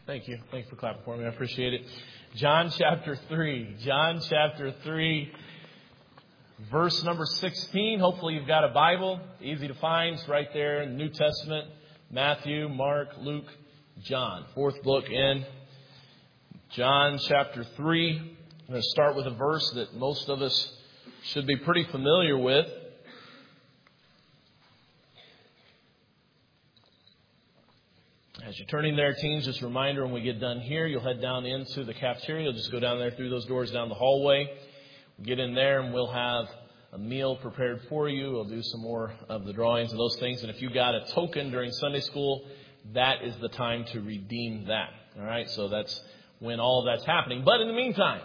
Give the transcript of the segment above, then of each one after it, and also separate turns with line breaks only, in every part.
Thank you. Thanks for clapping for me. I appreciate it. John chapter 3. John chapter 3, verse number 16. Hopefully you've got a Bible. Easy to find. It's right there in the New Testament. Matthew, Mark, Luke, John. Fourth book in John chapter 3. I'm going to start with a verse that most of us should be pretty familiar with. As you're turning there, teens, just a reminder, when we get done here, you'll head down into the cafeteria. You'll just go down there through those doors down the hallway. We'll get in there and we'll have a meal prepared for you. We'll do some more of the drawings and those things. And if you got a token during Sunday school, that is the time to redeem that. All right, so that's when all of that's happening. But in the meantime,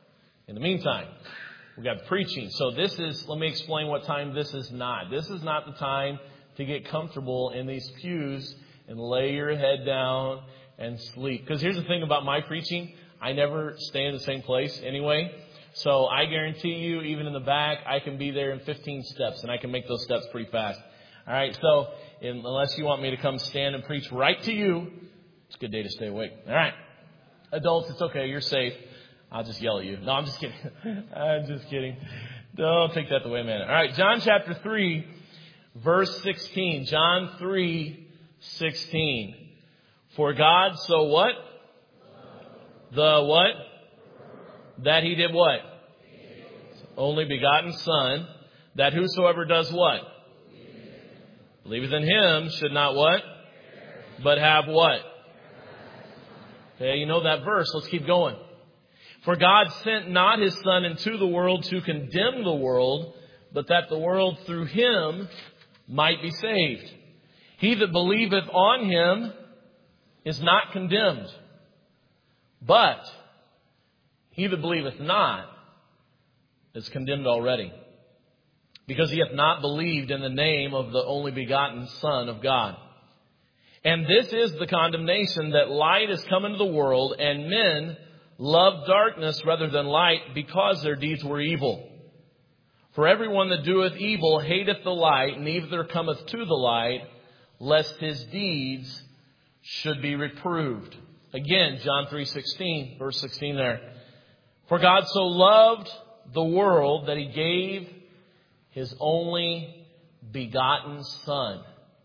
we got preaching. So let me explain what time this is not. This is not the time to get comfortable in these pews and lay your head down and sleep. Because here's the thing about my preaching. I never stay in the same place anyway. So I guarantee you, even in the back, I can be there in 15 steps. And I can make those steps pretty fast. All right, so unless you want me to come stand and preach right to you, it's a good day to stay awake. All right. Adults, it's okay. You're safe. I'll just yell at you. No, I'm just kidding. I'm just kidding. Don't take that the way, man. All right, John chapter 3, verse 16. John 3, 16. For God so what? The what? That he did what? Only begotten Son, that whosoever does what? Believeth in him should not what? But have what? Okay, you know that verse. Let's keep going. For God sent not his Son into the world to condemn the world, but that the world through him might be saved. He that believeth on him is not condemned. But he that believeth not is condemned already, because he hath not believed in the name of the only begotten Son of God. And this is the condemnation, that light is come into the world, and men love darkness rather than light, because their deeds were evil. For everyone that doeth evil hateth the light, neither cometh to the light, lest his deeds should be reproved. Again, John 3:16, verse 16 there. For God so loved the world that he gave his only begotten Son.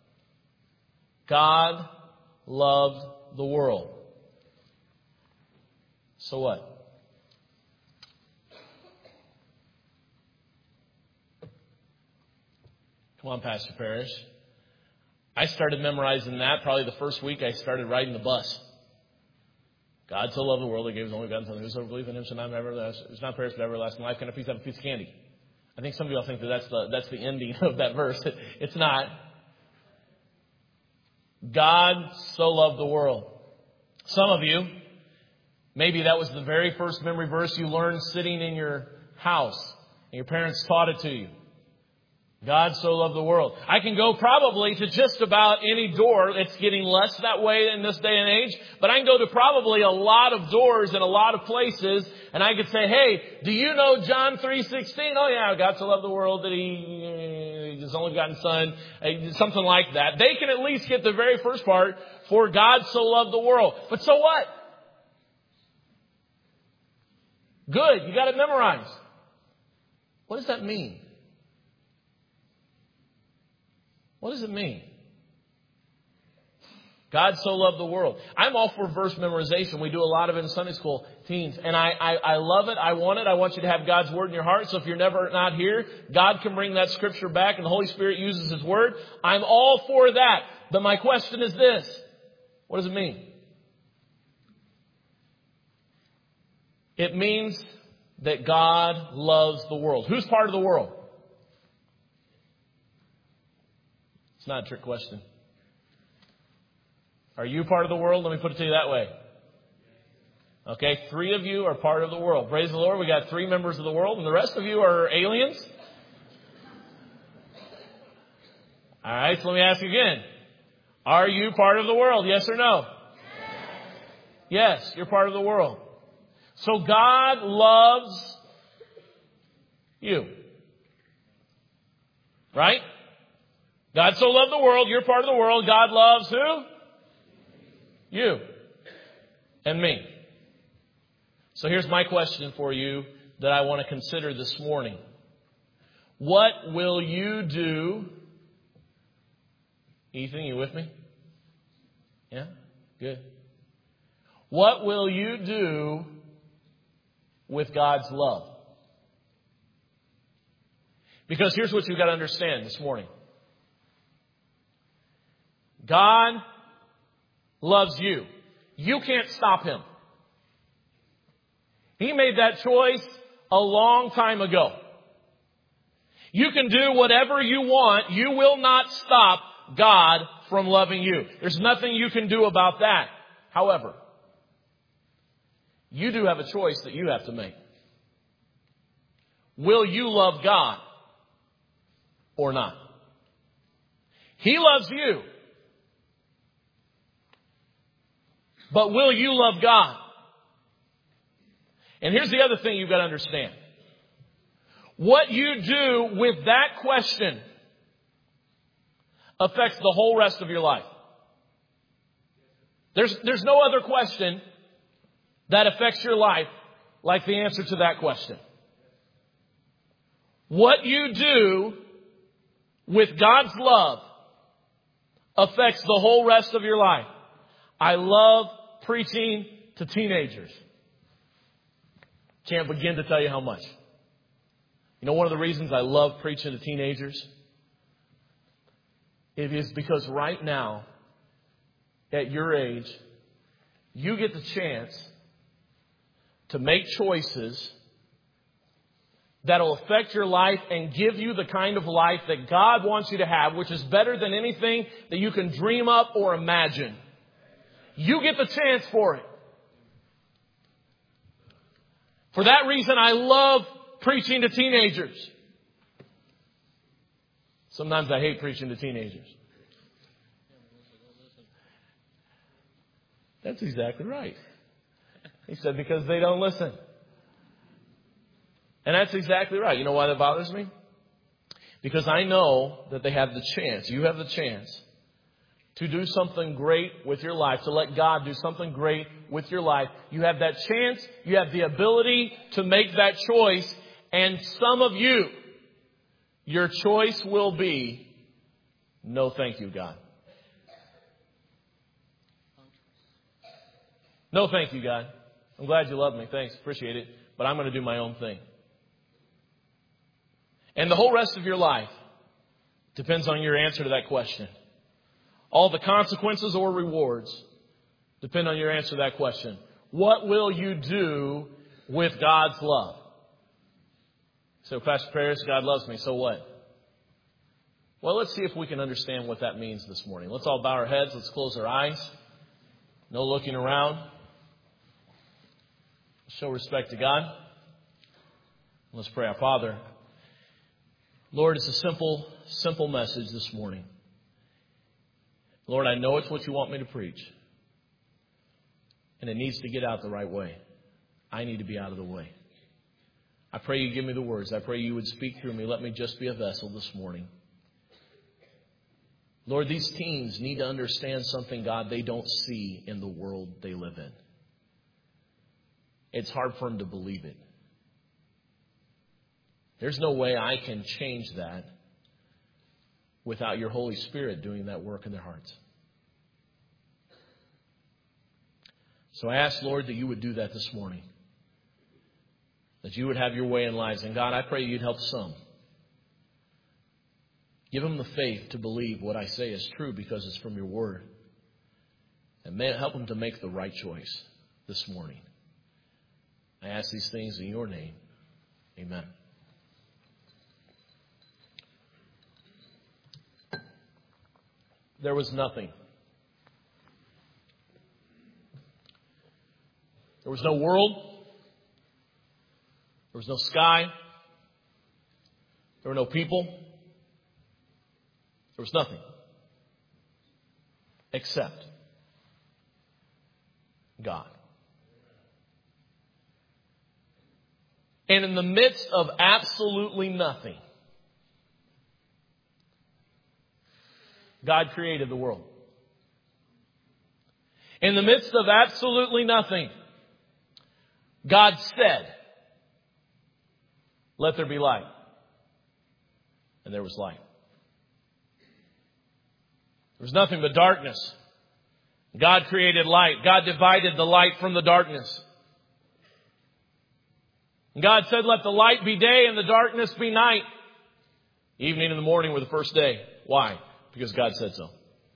God loved the world. So what? Come on, Pastor Parrish. I started memorizing that probably the first week I started riding the bus. God so loved the world, he gave his only begotten Son. Whosoever believes in him shall not perish but everlasting life. Can a piece have a piece of candy? I think some of y'all think that's the ending of that verse. It's not. God so loved the world. Some of you, maybe that was the very first memory verse you learned sitting in your house, and your parents taught it to you. God so loved the world. I can go probably to just about any door. It's getting less that way in this day and age. But I can go to probably a lot of doors in a lot of places. And I could say, hey, do you know John 3:16? Oh, yeah, God so loved the world that he his only begotten Son. Something like that. They can at least get the very first part. For God so loved the world. But so what? Good. You got it memorized. What does that mean? What does it mean? God so loved the world. I'm all for verse memorization. We do a lot of it in Sunday school, teens. And I love it. I want it. I want you to have God's Word in your heart. So if you're not here, God can bring that Scripture back and the Holy Spirit uses His Word. I'm all for that. But my question is this. What does it mean? It means that God loves the world. Who's part of the world? It's not a trick question. Are you part of the world? Let me put it to you that way. Okay, 3 of you are part of the world. Praise the Lord. We got 3 members of the world, and the rest of you are aliens. All right, so let me ask you again. Are you part of the world? Yes or no? Yes, you're part of the world. So God loves you. Right? God so loved the world. You're part of the world. God loves who? You. and me. So here's my question for you that I want to consider this morning. What will you do? Ethan, you with me? Yeah? Good. What will you do with God's love? Because here's what you've got to understand this morning. God loves you. You can't stop Him. He made that choice a long time ago. You can do whatever you want. You will not stop God from loving you. There's nothing you can do about that. However, you do have a choice that you have to make. Will you love God or not? He loves you. But will you love God? And here's the other thing you've got to understand. What you do with that question affects the whole rest of your life. There's no other question that affects your life like the answer to that question. What you do with God's love affects the whole rest of your life. I love preaching to teenagers. Can't begin to tell you how much. You know, one of the reasons I love preaching to teenagers, it is because right now, at your age, you get the chance to make choices that'll affect your life and give you the kind of life that God wants you to have, which is better than anything that you can dream up or imagine. You get the chance for it. For that reason, I love preaching to teenagers. Sometimes I hate preaching to teenagers. That's exactly right. He said, because they don't listen. And that's exactly right. You know why that bothers me? Because I know that they have the chance. You have the chance to do something great with your life, to let God do something great with your life. You have that chance. You have the ability to make that choice. And some of you, your choice will be, no thank you, God. No thank you, God. I'm glad you love me. Thanks. Appreciate it. But I'm going to do my own thing. And the whole rest of your life depends on your answer to that question. All the consequences or rewards depend on your answer to that question. What will you do with God's love? So, Pastor Paris, God loves me. So what? Well, let's see if we can understand what that means this morning. Let's all bow our heads. Let's close our eyes. No looking around. Show respect to God. Let's pray. Our Father, Lord, it's a simple message this morning. Lord, I know it's what you want me to preach. And it needs to get out the right way. I need to be out of the way. I pray you give me the words. I pray you would speak through me. Let me just be a vessel this morning. Lord, these teens need to understand something, God, they don't see in the world they live in. It's hard for them to believe it. There's no way I can change that without your Holy Spirit doing that work in their hearts. So I ask, Lord, that you would do that this morning. That you would have your way in lives. And God, I pray you'd help some. Give them the faith to believe what I say is true because it's from your word. And may it help them to make the right choice this morning. I ask these things in your name. Amen. There was nothing. There was no world. There was no sky. There were no people. There was nothing. Except God. And in the midst of absolutely nothing, God created the world. In the midst of absolutely nothing, God said, "Let there be light." And there was light. There was nothing but darkness. God created light. God divided the light from the darkness. And God said, "Let the light be day and the darkness be night." Evening and the morning were the first day. Why? Because God said so.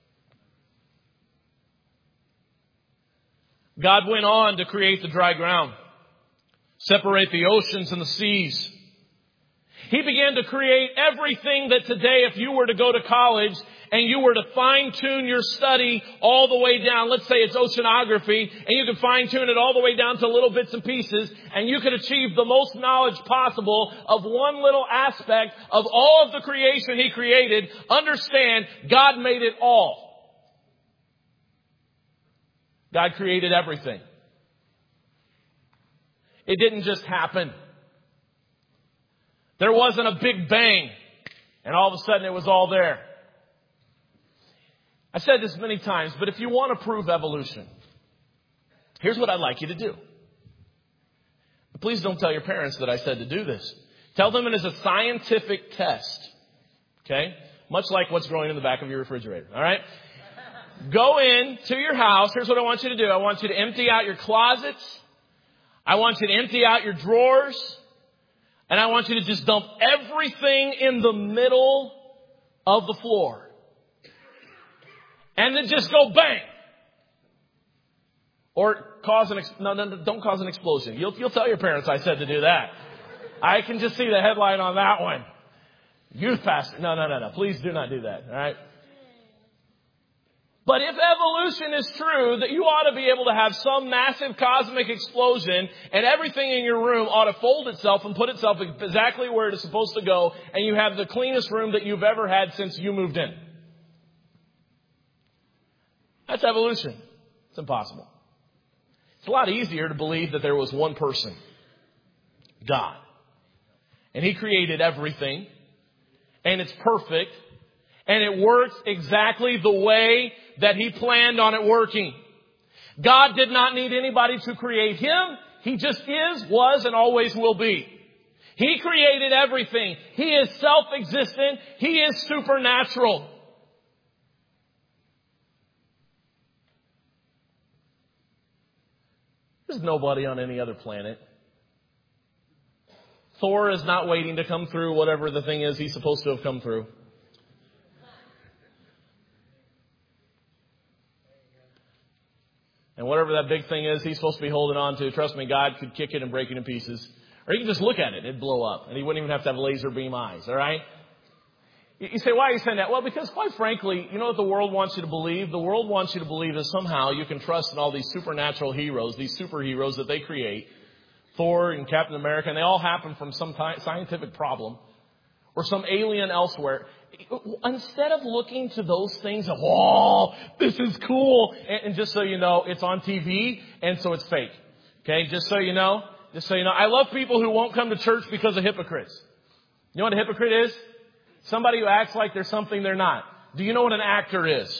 God went on to create the dry ground, separate the oceans and the seas. He began to create everything that today, if you were to go to college and you were to fine-tune your study all the way down, let's say it's oceanography, and you could fine-tune it all the way down to little bits and pieces, and you could achieve the most knowledge possible of one little aspect of all of the creation He created, understand, God made it all. God created everything. It didn't just happen. There wasn't a big bang, and all of a sudden it was all there. I've said this many times, but if you want to prove evolution, here's what I'd like you to do. Please don't tell your parents that I said to do this. Tell them it is a scientific test. Okay? Much like what's growing in the back of your refrigerator. All right? Go in to your house. Here's what I want you to do. I want you to empty out your closets. I want you to empty out your drawers. And I want you to just dump everything in the middle of the floor. And then just go bang. Or cause don't cause an explosion. You'll tell your parents I said to do that. I can just see the headline on that one. Youth pastor. No. Please do not do that. All right. But if evolution is true, that you ought to be able to have some massive cosmic explosion and everything in your room ought to fold itself and put itself exactly where it is supposed to go, and you have the cleanest room that you've ever had since you moved in. That's evolution. It's impossible. It's a lot easier to believe that there was one person, God. And He created everything, and it's perfect, and it works exactly the way that He planned on it working. God did not need anybody to create Him. He just is, was, and always will be. He created everything. He is self-existent. He is supernatural. There's nobody on any other planet. Thor is not waiting to come through whatever the thing is he's supposed to have come through. And whatever that big thing is he's supposed to be holding on to, trust me, God could kick it and break it in pieces. Or you can just look at it. It'd blow up. And He wouldn't even have to have laser beam eyes. All right? You say, why are you saying that? Well, because quite frankly, you know what the world wants you to believe? The world wants you to believe that somehow you can trust in all these supernatural heroes, these superheroes that they create. Thor and Captain America, and they all happen from some scientific problem or some alien elsewhere. Instead of looking to those things of, oh, this is cool. And just so you know, it's on TV, and so it's fake. Okay, just so you know. I love people who won't come to church because of hypocrites. You know what a hypocrite is? Somebody who acts like they're something they're not. Do you know what an actor is?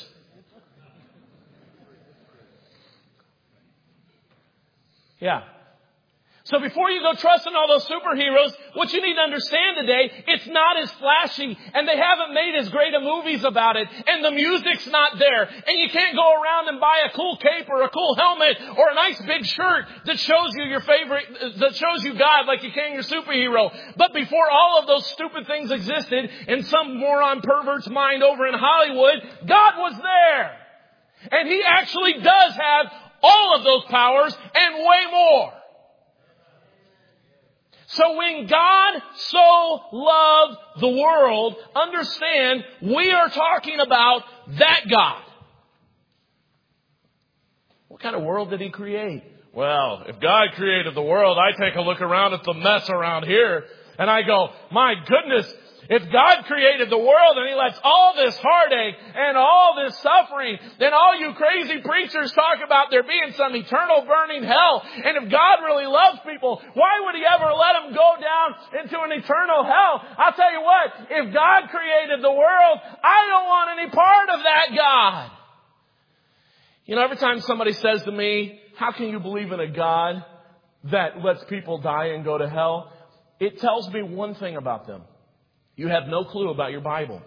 Yeah. So before you go trusting all those superheroes, what you need to understand today, it's not as flashy, and they haven't made as great a movies about it, and the music's not there, and you can't go around and buy a cool cape or a cool helmet or a nice big shirt that shows you your favorite, that shows you God like you can your superhero. But before all of those stupid things existed in some moron pervert's mind over in Hollywood, God was there. And He actually does have all of those powers and way more. So when God so loved the world, understand, we are talking about that God. What kind of world did He create? Well, if God created the world, I take a look around at the mess around here, and I go, my goodness, if God created the world and He lets all this heartache and all this suffering, then all you crazy preachers talk about there being some eternal burning hell. And if God really loves people, why would He ever let them go down into an eternal hell? I'll tell you what, if God created the world, I don't want any part of that God. Every time somebody says to me, how can you believe in a God that lets people die and go to hell? It tells me one thing about them. You have no clue about your Bible.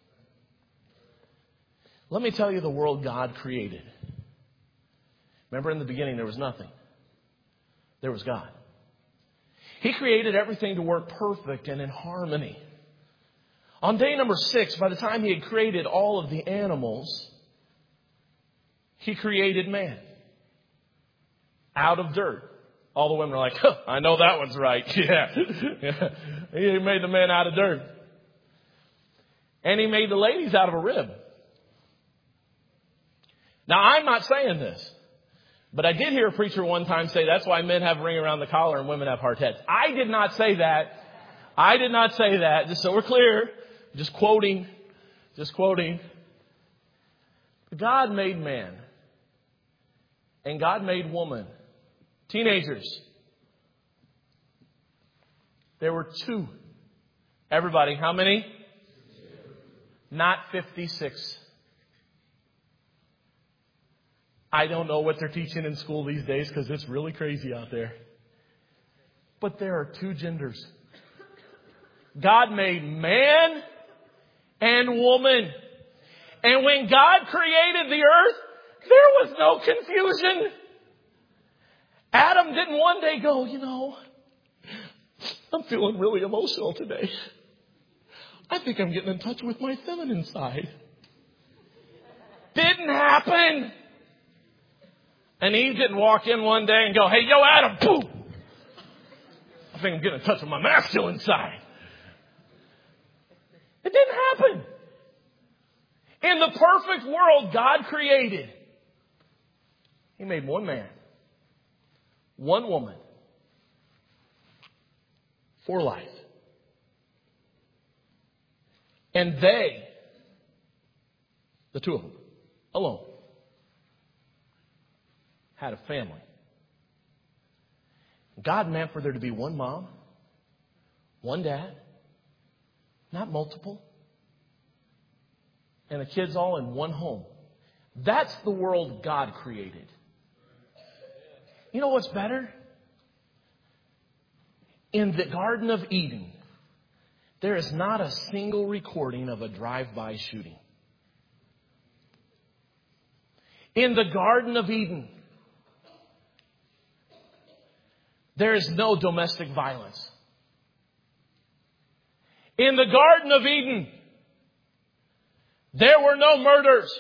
Let me tell you the world God created. Remember, in the beginning, there was nothing. There was God. He created everything to work perfect and in harmony. On day number 6, by the time He had created all of the animals, He created man out of dirt. All the women are like, I know that one's right. Yeah. He made the man out of dirt. And He made the ladies out of a rib. Now, I'm not saying this, but I did hear a preacher one time say that's why men have a ring around the collar and women have hard heads. I did not say that. I did not say that. Just so we're clear. Just quoting. God made man. And God made woman. Teenagers. There were 2. Everybody, how many? 2. Not 56. I don't know what they're teaching in school these days because it's really crazy out there. But there are 2 genders. God made man and woman. And when God created the earth, there was no confusion. Adam didn't one day go, I'm feeling really emotional today. I think I'm getting in touch with my feminine side. Didn't happen. And Eve didn't walk in one day and go, hey, yo, Adam, boom. I think I'm getting in touch with my masculine side. It didn't happen. In the perfect world God created, He made one man, one woman, for life. And they, the 2 of them, alone, had a family. God meant for there to be one mom, one dad, not multiple, and the kids all in one home. That's the world God created. You know what's better? In the Garden of Eden, there is not a single recording of a drive-by shooting. In the Garden of Eden, there is no domestic violence. In the Garden of Eden, there were no murders.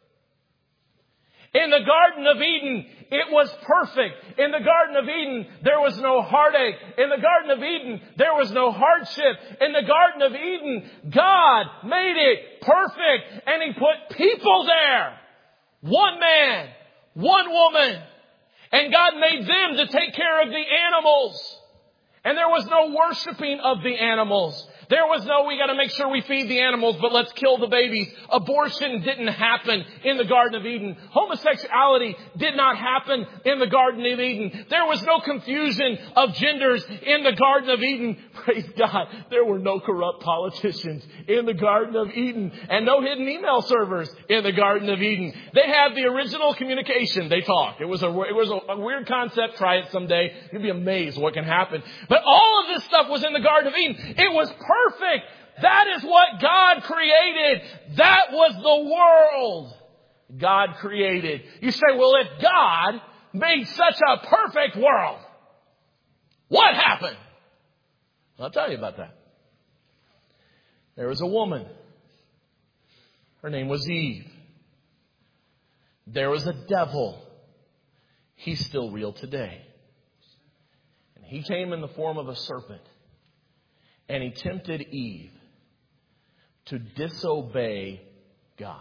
In the Garden of Eden, it was perfect. In the Garden of Eden, there was no heartache. In the Garden of Eden, there was no hardship. In the Garden of Eden, God made it perfect and He put people there. One man, one woman. And God made them to take care of the animals. And there was no worshiping of the animals. There was no, we got to make sure we feed the animals, but let's kill the babies. Abortion didn't happen in the Garden of Eden. Homosexuality did not happen in the Garden of Eden. There was no confusion of genders in the Garden of Eden. Praise God. There were no corrupt politicians in the Garden of Eden and no hidden email servers in the Garden of Eden. They had the original communication. They talked. It was a weird concept. Try it someday. You'll be amazed what can happen. But all of this stuff was in the Garden of Eden. It was perfect. That is what God created. That was the world God created. You say, well, if God made such a perfect world, what happened? I'll tell you about that. There was a woman. Her name was Eve. There was a devil. He's still real today. And he came in the form of a serpent. And he tempted Eve to disobey God.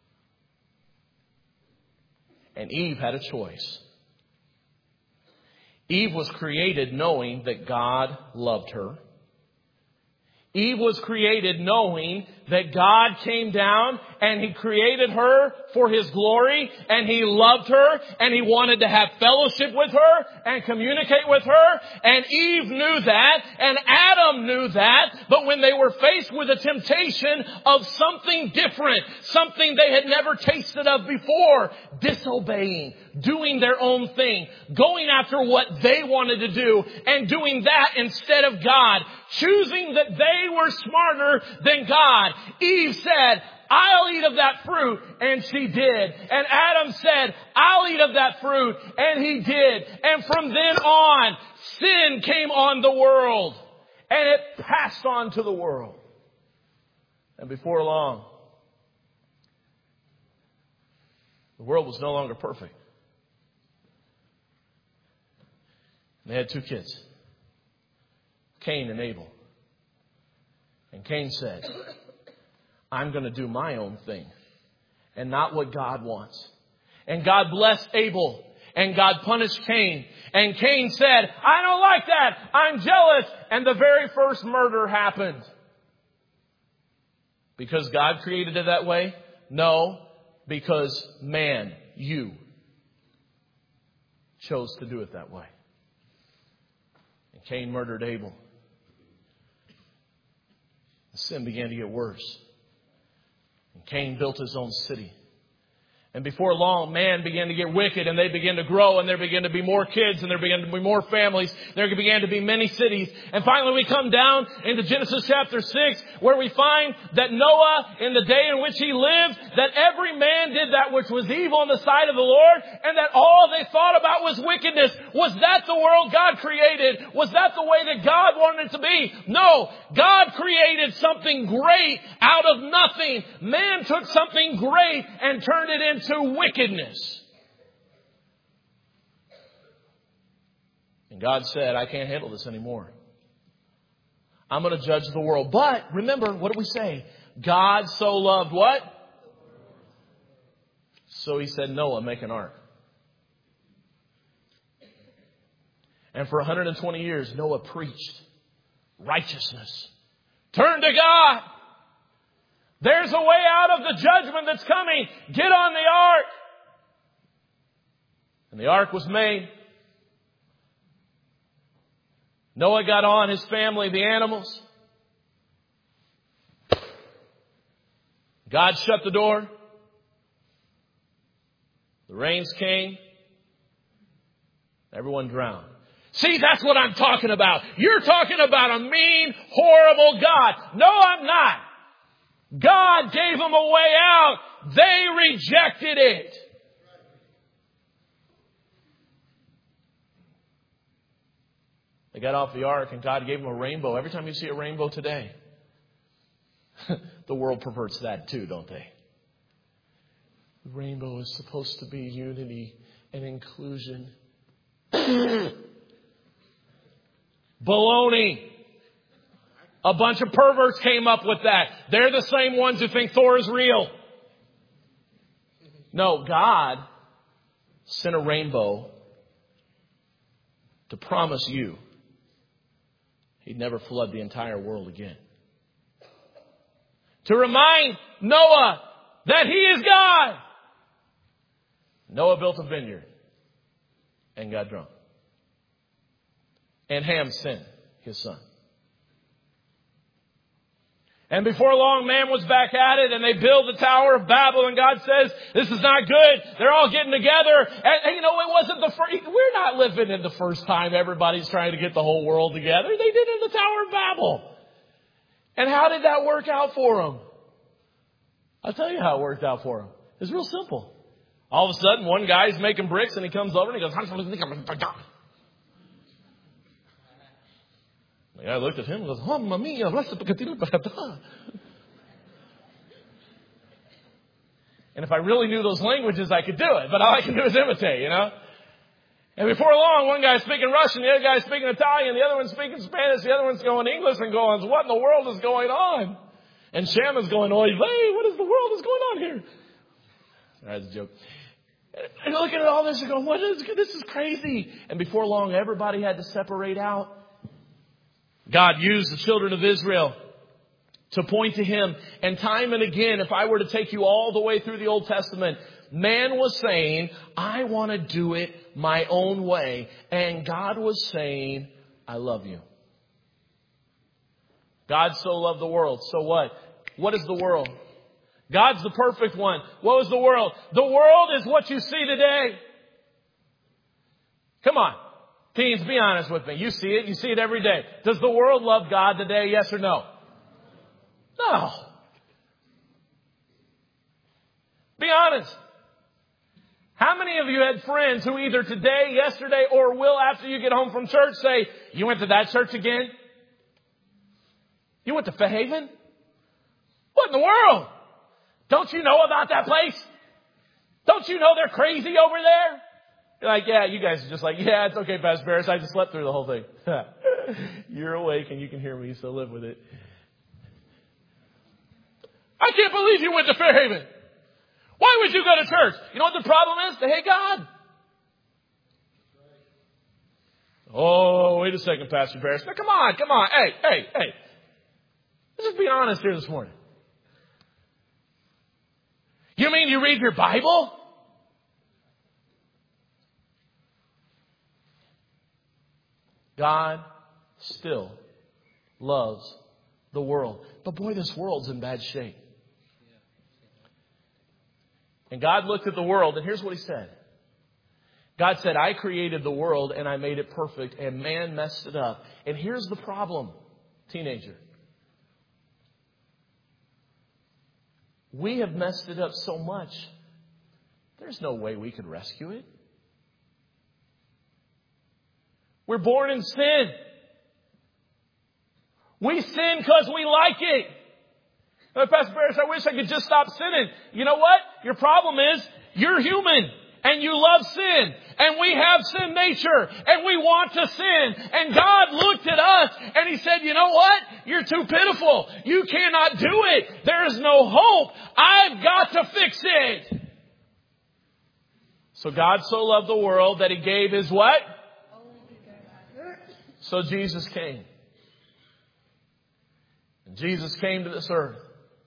And Eve had a choice. Eve was created knowing that God loved her. Eve was created knowing that God came down and He created her for His glory, and He loved her, and He wanted to have fellowship with her and communicate with her. And Eve knew that, and Adam knew that. But when they were faced with a temptation of something different, something they had never tasted of before, disobeying, doing their own thing, going after what they wanted to do, and doing that instead of God, choosing that they were smarter than God, Eve said, I'll eat of that fruit. And she did. And Adam said, I'll eat of that fruit. And he did. And from then on, sin came on the world. And it passed on to the world. And before long, the world was no longer perfect. They had 2 kids, Cain and Abel. And Cain said, I'm going to do my own thing and not what God wants. And God blessed Abel, and God punished Cain. And Cain said, I don't like that. I'm jealous. And the very first murder happened. Because God created it that way? No, because man, you, chose to do it that way. And Cain murdered Abel. The sin began to get worse. And Cain built his own city. And before long, man began to get wicked, and they began to grow, and there began to be more kids, and there began to be more families. There began to be many cities. And finally we come down into Genesis chapter 6, where we find that Noah, in the day in which he lived, that every man did that which was evil in the sight of the Lord, and that all they thought about was wickedness. Was that the world God created? Was that the way that God wanted it to be? No. God created something great out of nothing. Man took something great and turned it into wickedness. And God said, I can't handle this anymore. I'm going to judge the world. But remember, what did we say? God so loved what? So He said, Noah, make an ark. And for 120 years, Noah preached righteousness. Turn to God. There's a way out of the judgment that's coming. Get on the ark. And the ark was made. Noah got on, his family, the animals. God shut the door. The rains came. Everyone drowned. See, that's what I'm talking about. You're talking about a mean, horrible God. No, I'm not. God gave them a way out. They rejected it. They got off the ark and God gave them a rainbow. Every time you see a rainbow today, the world perverts that too, don't they? The rainbow is supposed to be unity and inclusion. Baloney. A bunch of perverts came up with that. They're the same ones who think Thor is real. No, God sent a rainbow to promise you He'd never flood the entire world again. To remind Noah that He is God. Noah built a vineyard and got drunk. And Ham sinned, his son. And before long, man was back at it, and they build the Tower of Babel, and God says, this is not good. They're all getting together. And you know, it wasn't the first, we're not living in the first time everybody's trying to get the whole world together. They did it in the Tower of Babel. And how did that work out for them? I'll tell you how it worked out for them. It's real simple. All of a sudden, one guy's making bricks, and he comes over and he goes, the guy looked at him and goes, Mamma mia, and if I really knew those languages, I could do it. But all I can do is imitate, you know. And before long, one guy's speaking Russian, the other guy's speaking Italian, the other one's speaking Spanish, the other one's going English and going, what in the world is going on? And Shem is going, oy vey, what is the world is going on here? That's a joke. And looking at all this and going, this is crazy. And before long, everybody had to separate out. God used the children of Israel to point to Him. And time and again, if I were to take you all the way through the Old Testament, man was saying, I want to do it my own way. And God was saying, I love you. God so loved the world. So what? What is the world? God's the perfect one. What was the world? The world is what you see today. Come on. Teens, be honest with me. You see it. You see it every day. Does the world love God today? Yes or no? No. Be honest. How many of you had friends who either today, yesterday, or will after you get home from church say, you went to that church again? You went to Fairhaven? What in the world? Don't you know about that place? Don't you know they're crazy over there? You're like, yeah, you guys are just like, yeah, it's okay, Pastor Barris. I just slept through the whole thing. You're awake and you can hear me, so live with it. I can't believe you went to Fairhaven. Why would you go to church? You know what the problem is? They hate God. Oh, wait a second, Pastor Barris. Now, come on. Hey. Let's just be honest here this morning. You mean you read your Bible? God still loves the world. But boy, this world's in bad shape. And God looked at the world, and here's what He said. God said, I created the world, and I made it perfect, and man messed it up. And here's the problem, teenager. We have messed it up so much, there's no way we could rescue it. We're born in sin. We sin because we like it. Pastor Barris, I wish I could just stop sinning. You know what? Your problem is you're human and you love sin and we have sin nature and we want to sin. And God looked at us and He said, you know what? You're too pitiful. You cannot do it. There is no hope. I've got to fix it. So God so loved the world that He gave His what? So Jesus came. And Jesus came to this earth.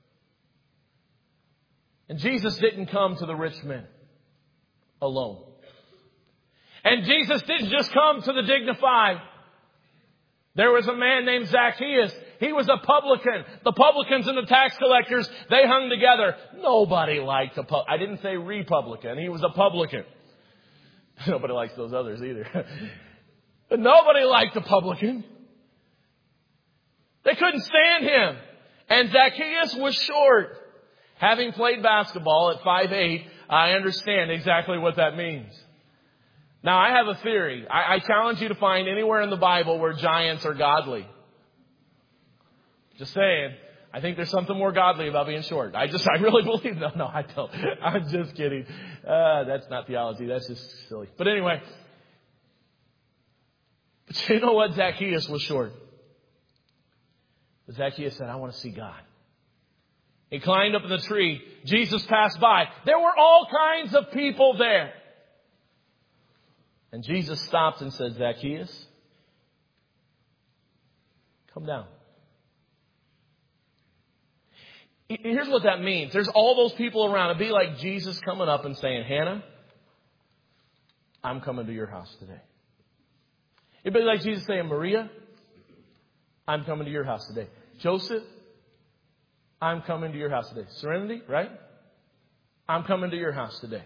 And Jesus didn't come to the rich men alone. And Jesus didn't just come to the dignified. There was a man named Zacchaeus. He was a publican. The publicans and the tax collectors, they hung together. Nobody liked I didn't say Republican. He was a publican. Nobody likes those others either. But nobody liked the publican. They couldn't stand him. And Zacchaeus was short. Having played basketball at 5'8", I understand exactly what that means. Now, I have a theory. I challenge you to find anywhere in the Bible where giants are godly. Just saying. I think there's something more godly about being short. I really believe. No, I don't. I'm just kidding. That's not theology. That's just silly. But anyway. But you know what? Zacchaeus was short. But Zacchaeus said, I want to see God. He climbed up in the tree. Jesus passed by. There were all kinds of people there. And Jesus stopped and said, Zacchaeus, come down. Here's what that means. There's all those people around. It'd be like Jesus coming up and saying, Hannah, I'm coming to your house today. It'd be like Jesus saying, Maria, I'm coming to your house today. Joseph, I'm coming to your house today. Serenity, right? I'm coming to your house today.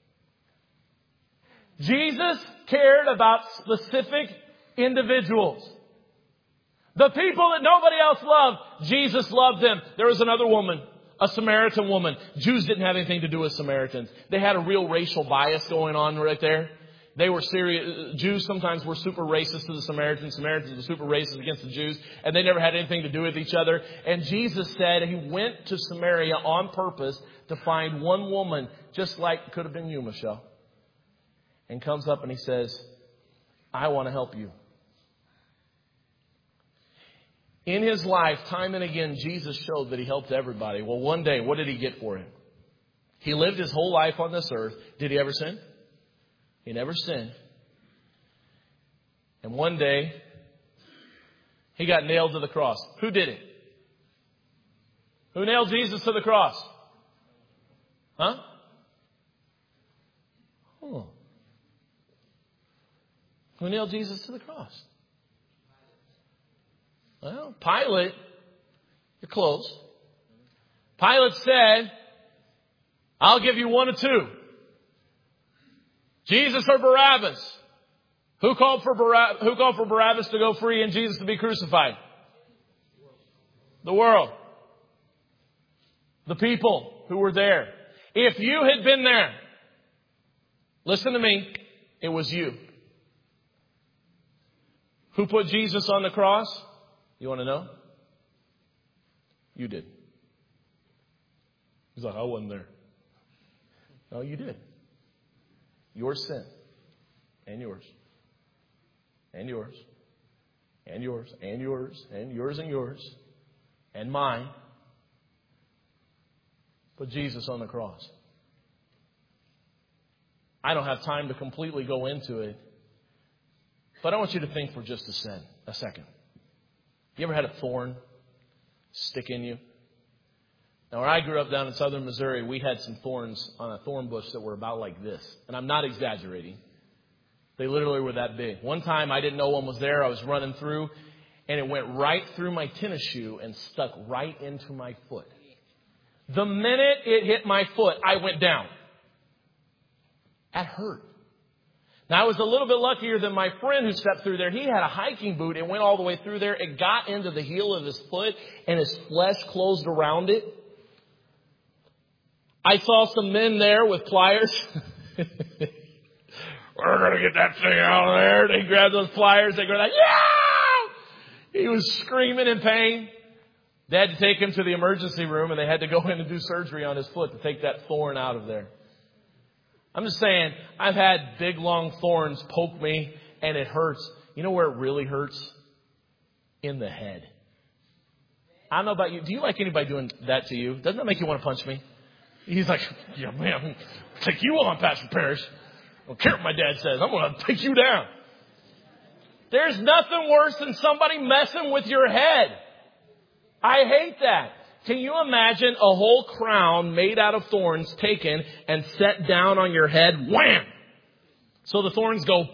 Jesus cared about specific individuals. The people that nobody else loved, Jesus loved them. There was another woman, a Samaritan woman. Jews didn't have anything to do with Samaritans. They had a real racial bias going on right there. They were serious. Jews sometimes were super racist to the Samaritans. Samaritans were super racist against the Jews. And they never had anything to do with each other. And Jesus said He went to Samaria on purpose to find one woman, just like could have been you, Michelle. And comes up and He says, I want to help you. In His life, time and again, Jesus showed that He helped everybody. Well, one day, what did He get for Him? He lived His whole life on this earth. Did He ever sin? He never sinned. And one day, He got nailed to the cross. Who did it? Who nailed Jesus to the cross? Huh? Oh. Who nailed Jesus to the cross? Well, Pilate, you're close. Pilate said, I'll give you one of two. Jesus or Barabbas. Who called for Barabbas to go free and Jesus to be crucified? The world. The people who were there. If you had been there, listen to me, it was you. Who put Jesus on the cross? You want to know? You did. He's like, I wasn't there. No, you did. Your sin. And yours. And yours. And yours. And yours. And yours and yours. And mine. Put Jesus on the cross. I don't have time to completely go into it. But I want you to think for just a second. You ever had a thorn stick in you? Now, where I grew up down in southern Missouri, we had some thorns on a thorn bush that were about like this. And I'm not exaggerating. They literally were that big. One time, I didn't know one was there. I was running through, and it went right through my tennis shoe and stuck right into my foot. The minute it hit my foot, I went down. That hurt. Now, I was a little bit luckier than my friend who stepped through there. He had a hiking boot. It went all the way through there. It got into the heel of his foot, and his flesh closed around it. I saw some men there with pliers. We're going to get that thing out of there. They grabbed those pliers. They go like, yeah! He was screaming in pain. They had to take him to the emergency room, and they had to go in and do surgery on his foot to take that thorn out of there. I'm just saying, I've had big, long thorns poke me, and it hurts. You know where it really hurts? In the head. I don't know about you. Do you like anybody doing that to you? Doesn't that make you want to punch me? He's like, yeah, man, I'll take you on, Pastor Parrish. I don't care what my dad says. I'm going to take you down. There's nothing worse than somebody messing with your head. I hate that. Can you imagine a whole crown made out of thorns taken and set down on your head? Wham! So the thorns go.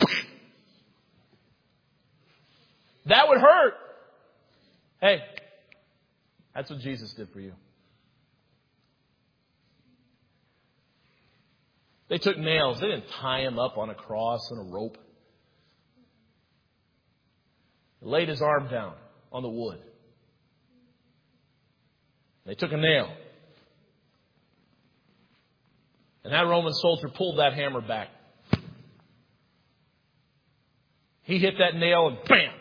That would hurt. Hey, that's what Jesus did for you. They took nails. They didn't tie him up on a cross and a rope. They laid his arm down on the wood. They took a nail. And that Roman soldier pulled that hammer back. He hit that nail and bam!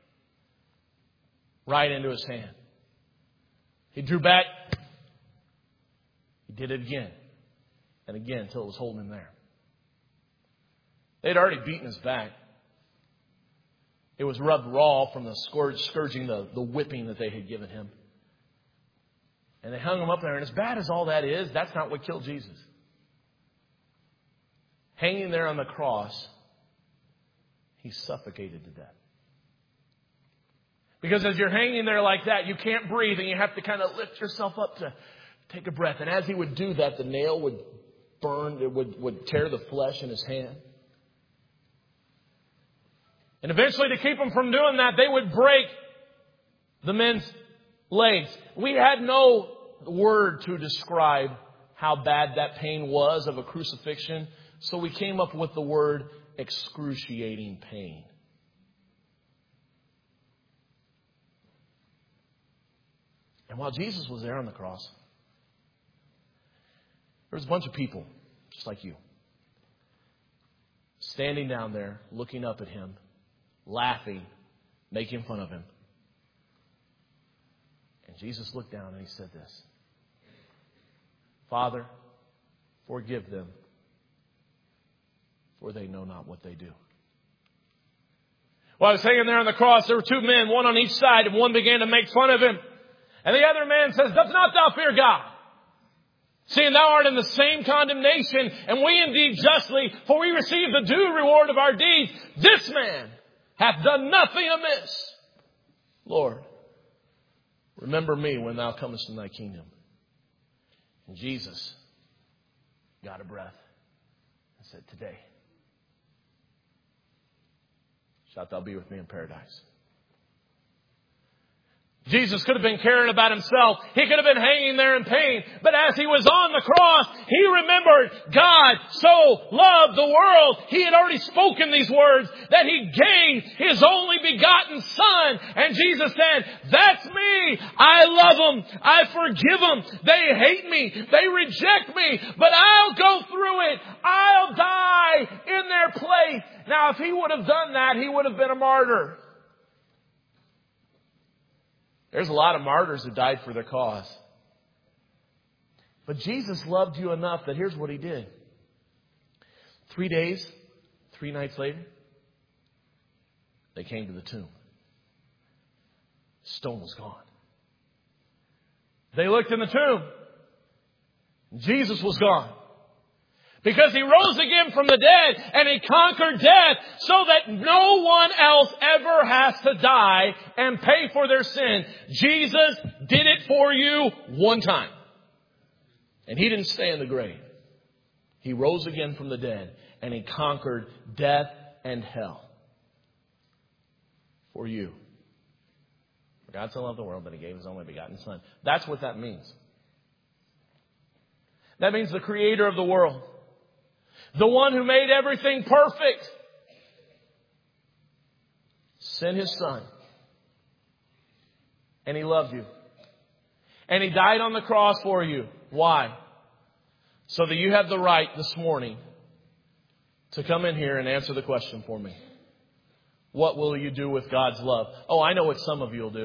Right into his hand. He drew back. He did it again. And again until it was holding him there. They'd already beaten his back. It was rubbed raw from the scourging, the whipping that they had given him. And they hung him up there. And as bad as all that is, that's not what killed Jesus. Hanging there on the cross, he suffocated to death. Because as you're hanging there like that, you can't breathe and you have to kind of lift yourself up to take a breath. And as he would do that, the nail would burn, it would tear the flesh in his hand. And eventually, to keep them from doing that, they would break the men's legs. We had no word to describe how bad that pain was of a crucifixion, so we came up with the word excruciating pain. And while Jesus was there on the cross, there was a bunch of people, just like you, standing down there, looking up at him, laughing, making fun of him. And Jesus looked down and he said this: Father, forgive them, for they know not what they do. While I was hanging there on the cross, there were two men, one on each side, and one began to make fun of him. And the other man says, Doth not thou fear God? Seeing thou art in the same condemnation, and we indeed justly, for we receive the due reward of our deeds. This man hath done nothing amiss. Lord, remember me when thou comest in thy kingdom. And Jesus got a breath and said, today shalt thou be with me in paradise. Jesus could have been caring about himself. He could have been hanging there in pain. But as he was on the cross, he remembered God so loved the world. He had already spoken these words that he gave his only begotten Son. And Jesus said, that's me. I love them. I forgive them. They hate me. They reject me. But I'll go through it. I'll die in their place. Now, if he would have done that, he would have been a martyr. There's a lot of martyrs who died for their cause. But Jesus loved you enough that here's what he did. 3 days, 3 nights later, they came to the tomb. Stone was gone. They looked in the tomb. Jesus was gone. Because he rose again from the dead and he conquered death so that no one else ever has to die and pay for their sin. Jesus did it for you one time. And he didn't stay in the grave. He rose again from the dead and he conquered death and hell for you. For God so loved the world that he gave his only begotten Son. That's what that means. That means the creator of the world. The one who made everything perfect sent his Son. And he loved you. And he died on the cross for you. Why? So that you have the right this morning to come in here and answer the question for me. What will you do with God's love? Oh, I know what some of you will do.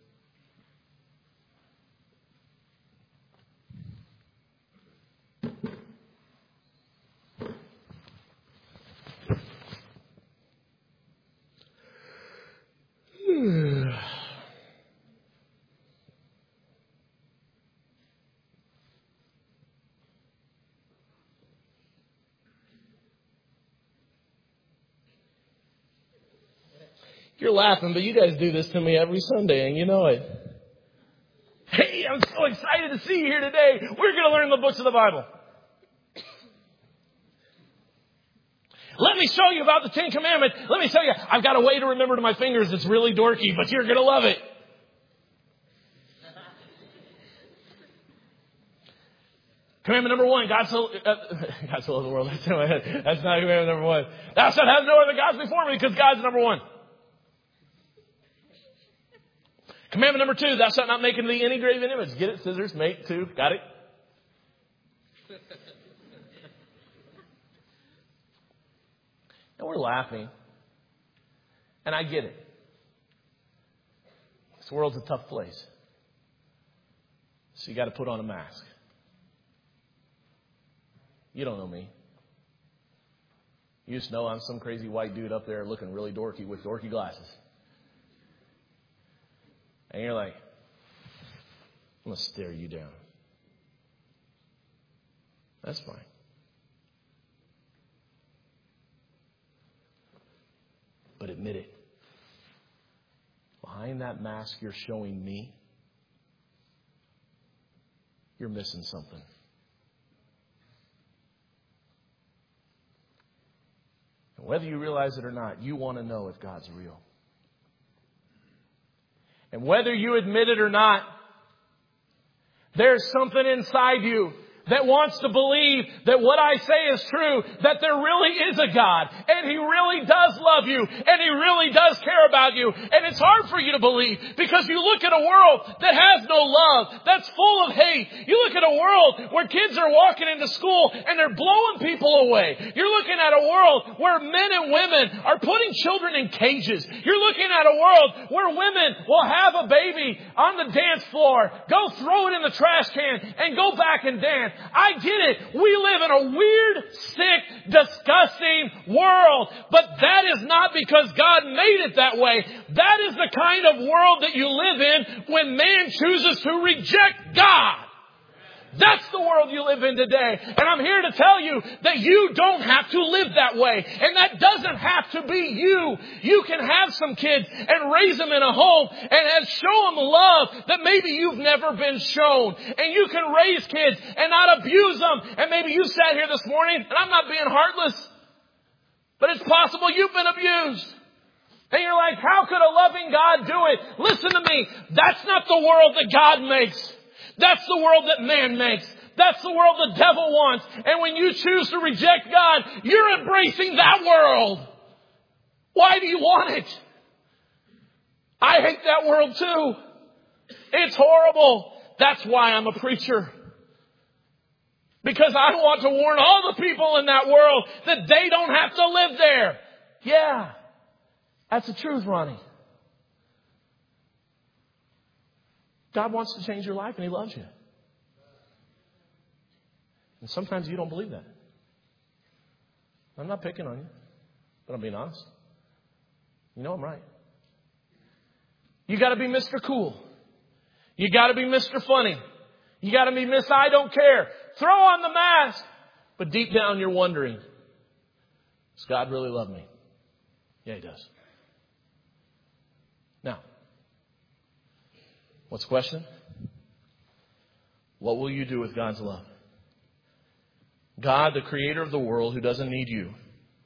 You're laughing, but you guys do this to me every Sunday, and you know it. Hey, I'm so excited to see you here today. We're going to learn the books of the Bible. Let me show you about the 10 Commandments. Let me tell you, I've got a way to remember to my fingers. It's really dorky, but you're going to love it. Commandment number 1, God so loved the world. That's in my head. That's not commandment number 1. Thou shalt have no other gods before me, because God's number 1. Commandment number 2, thou shalt not make unto thee any graven image. Get it? Scissors, make, 2. Got it? And we're laughing. And I get it. This world's a tough place. So you got to put on a mask. You don't know me. You just know I'm some crazy white dude up there looking really dorky with dorky glasses. And you're like, I'm going to stare you down. That's fine. But admit it. Behind that mask you're showing me, you're missing something. And whether you realize it or not, you want to know if God's real. And whether you admit it or not, there's something inside you that wants to believe that what I say is true, that there really is a God, and He really does love you, and He really does care about you. And it's hard for you to believe because you look at a world that has no love, that's full of hate. You look at a world where kids are walking into school and they're blowing people away. You're looking at a world where men and women are putting children in cages. You're looking at a world where women will have a baby on the dance floor, go throw it in the trash can, and go back and dance. I get it. We live in a weird, sick, disgusting world. But that is not because God made it that way. That is the kind of world that you live in when man chooses to reject God. That's the world you live in today. And I'm here to tell you that you don't have to live that way. And that doesn't have to be you. You can have some kids and raise them in a home and show them love that maybe you've never been shown. And you can raise kids and not abuse them. And maybe you sat here this morning, and I'm not being heartless, but it's possible you've been abused. And you're like, how could a loving God do it? Listen to me. That's not the world that God makes. That's the world that man makes. That's the world the devil wants. And when you choose to reject God, you're embracing that world. Why do you want it? I hate that world too. It's horrible. That's why I'm a preacher. Because I want to warn all the people in that world that they don't have to live there. Yeah. That's the truth, Ronnie. God wants to change your life and He loves you. And sometimes you don't believe that. I'm not picking on you, but I'm being honest. You know I'm right. You got to be Mr. Cool. You got to be Mr. Funny. You got to be Miss I don't care. Throw on the mask. But deep down you're wondering, does God really love me? Yeah, He does. Now, what's the question? What will you do with God's love? God, the creator of the world, who doesn't need you,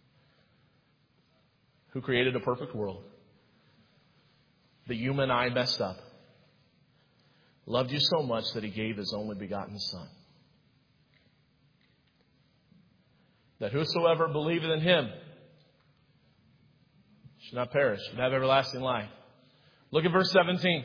who created a perfect world, that you and I messed up, loved you so much that He gave His only begotten Son, that whosoever believeth in Him should not perish, should have everlasting life. Look at verse 17.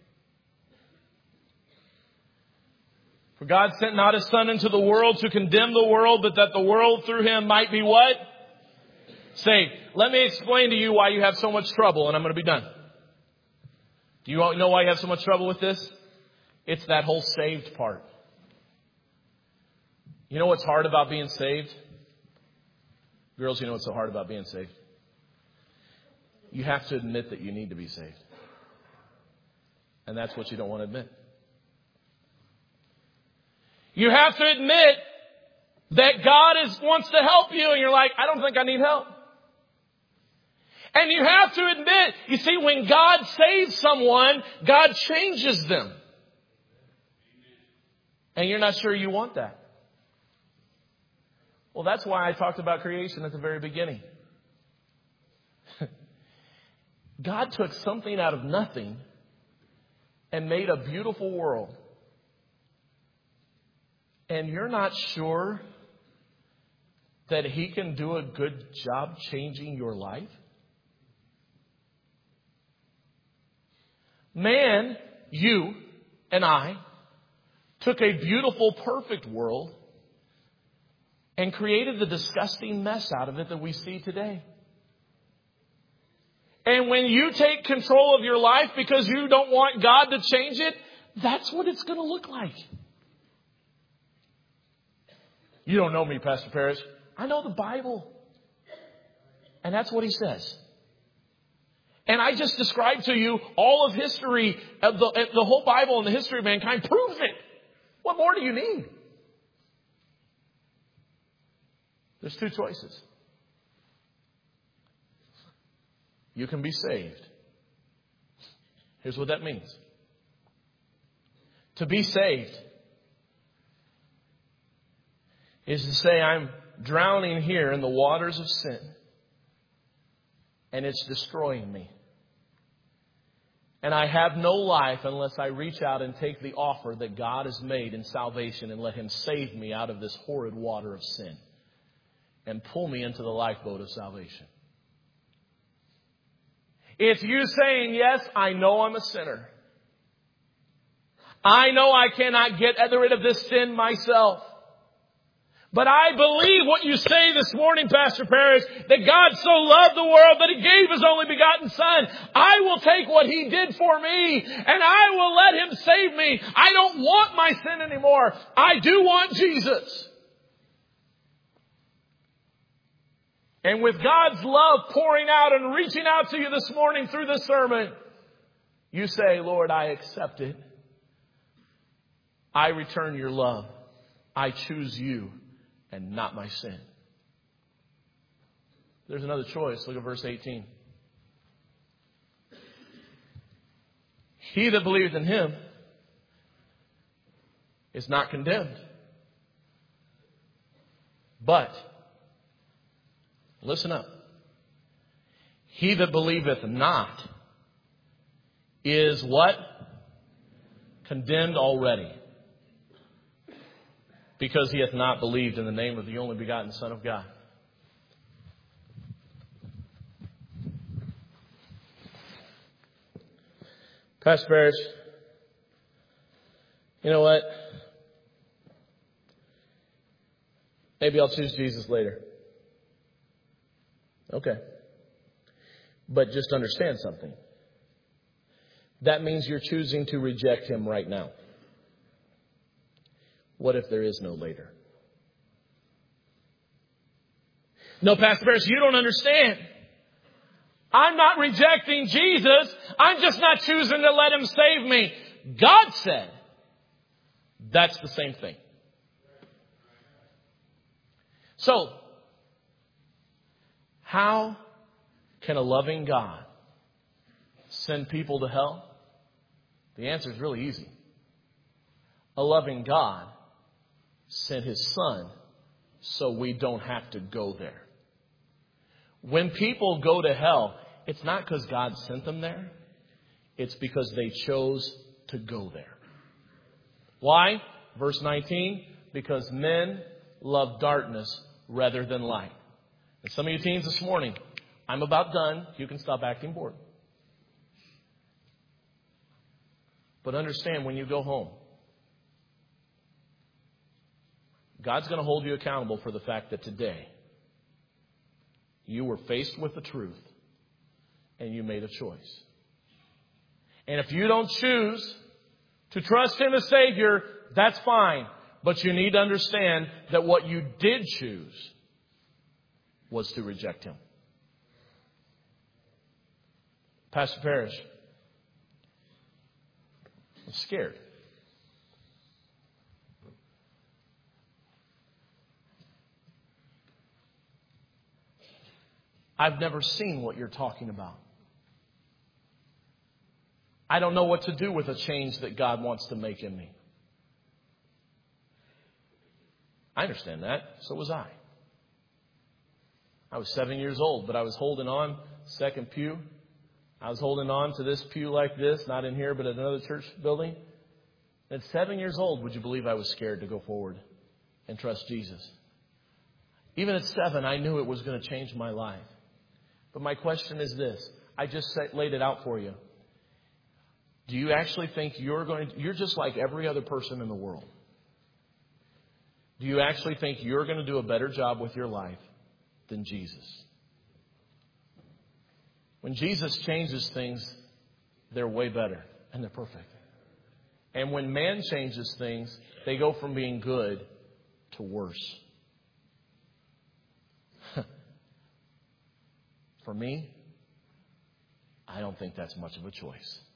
For God sent not His Son into the world to condemn the world, but that the world through Him might be what? Saved. Let me explain to you why you have so much trouble, and I'm going to be done. Do you know why you have so much trouble with this? It's that whole saved part. You know what's hard about being saved? Girls, you know what's so hard about being saved? You have to admit that you need to be saved. And that's what you don't want to admit. You have to admit that God wants to help you, and you're like, I don't think I need help. And you have to admit, you see, when God saves someone, God changes them. And you're not sure you want that. Well, that's why I talked about creation at the very beginning. God took something out of nothing and made a beautiful world. And you're not sure that He can do a good job changing your life? Man, you and I, took a beautiful, perfect world and created the disgusting mess out of it that we see today. And when you take control of your life because you don't want God to change it, that's what it's going to look like. You don't know me, Pastor Parrish. I know the Bible. And that's what He says. And I just described to you all of history, the whole Bible and the history of mankind proves it. What more do you need? There's two choices. You can be saved. Here's what that means. To be saved is to say, I'm drowning here in the waters of sin, and it's destroying me. And I have no life unless I reach out and take the offer that God has made in salvation and let Him save me out of this horrid water of sin and pull me into the lifeboat of salvation. It's you saying, yes, I know I'm a sinner. I know I cannot get rid of this sin myself. But I believe what you say this morning, Pastor Parrish, that God so loved the world that He gave His only begotten Son. I will take what He did for me and I will let Him save me. I don't want my sin anymore. I do want Jesus. And with God's love pouring out and reaching out to you this morning through this sermon, you say, Lord, I accept it. I return your love. I choose you and not my sin. There's another choice. Look at verse 18. He that believeth in him is not condemned. But, listen up. He that believeth not is what? Condemned already. Because he hath not believed in the name of the only begotten Son of God. Pastor Parrish, you know what? Maybe I'll choose Jesus later. Okay. But just understand something. That means you're choosing to reject him right now. What if there is no later? No, Pastor Parrish, you don't understand. I'm not rejecting Jesus. I'm just not choosing to let him save me. God said that's the same thing. So, how can a loving God send people to hell? The answer is really easy. A loving God sent his Son so we don't have to go there. When people go to hell, it's not because God sent them there. It's because they chose to go there. Why? Verse 19, because men love darkness rather than light. And some of you teens this morning, I'm about done. You can stop acting bored. But understand, when you go home, God's going to hold you accountable for the fact that today you were faced with the truth and you made a choice. And if you don't choose to trust him as Savior, that's fine. But you need to understand that what you did choose was to reject him. Pastor Parrish, I'm scared. I've never seen what you're talking about. I don't know what to do with a change that God wants to make in me. I understand that. So was I. I was 7 years old, but I was holding on, second pew. I was holding on to this pew like this, not in here, but at another church building. At 7 years old, would you believe I was scared to go forward and trust Jesus? Even at 7, I knew it was going to change my life. But my question is this. I just laid it out for you. Do you actually think you're just like every other person in the world? Do you actually think you're going to do a better job with your life than Jesus? When Jesus changes things, they're way better and they're perfect. And when man changes things, they go from being good to worse. For me, I don't think that's much of a choice.